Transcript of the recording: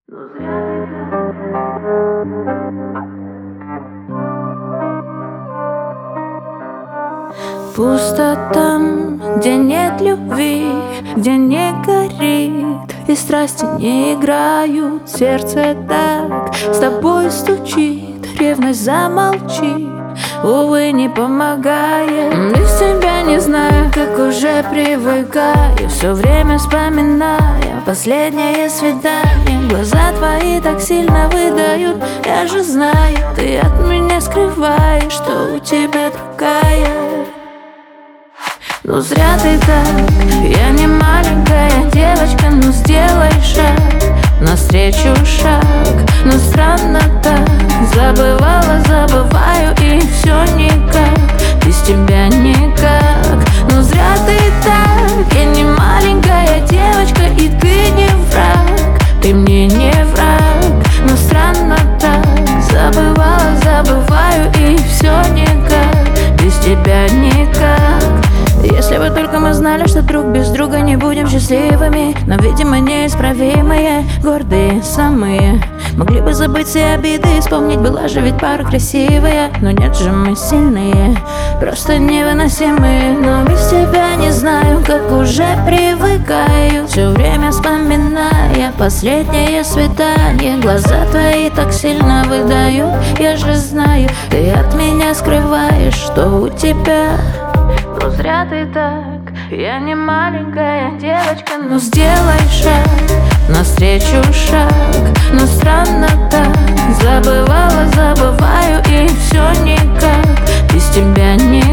Но зря ты Пусто там, где нет любви, где не горит и страсти не играют. Сердце так с тобой стучит, ревность замолчи, увы, не помогает. Без тебя не знаю, как уже привыкаю, все время вспоминая последнее свидание. Глаза твои так сильно выдают, я же знаю, ты от меня скрываешь, что у тебя другая. Ну зря ты так, я не маленькая девочка, но сделай шаг, навстречу шаг. Но странно так, забывала, забываю и все никак, без тебя никак. Ну зря ты так, я не маленькая девочка и ты не враг, ты мне не враг. Но странно так, забывала, забываю и все никак, без тебя никак. Если бы только мы знали, что друг без друга не будем счастливыми, но, видимо, неисправимые, гордые самые. Могли бы забыть все обиды, вспомнить, была же ведь пара красивая. Но нет же, мы сильные, просто невыносимые. Но без тебя не знаю, как уже привыкаю, все время вспоминая последнее свидание. Глаза твои так сильно выдают, я же знаю, ты от меня скрываешь, что у тебя. Но зря ты так, я не маленькая девочка, Ну сделай шаг, навстречу шаг. Но странно так, забывала, забываю и все никак, без тебя не